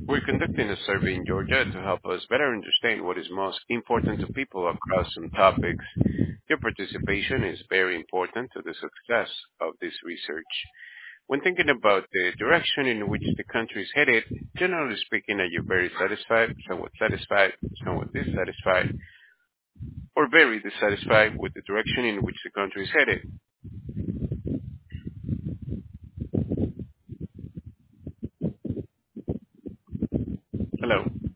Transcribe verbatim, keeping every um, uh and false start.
We're conducting a survey in Georgia to help us better understand what is most important to people across some topics. Your participation is very important to the success of this research. When thinking about the direction in which the country is headed, generally speaking, are you very satisfied, somewhat satisfied, somewhat dissatisfied, or very dissatisfied with the direction in which the country is headed? Hello.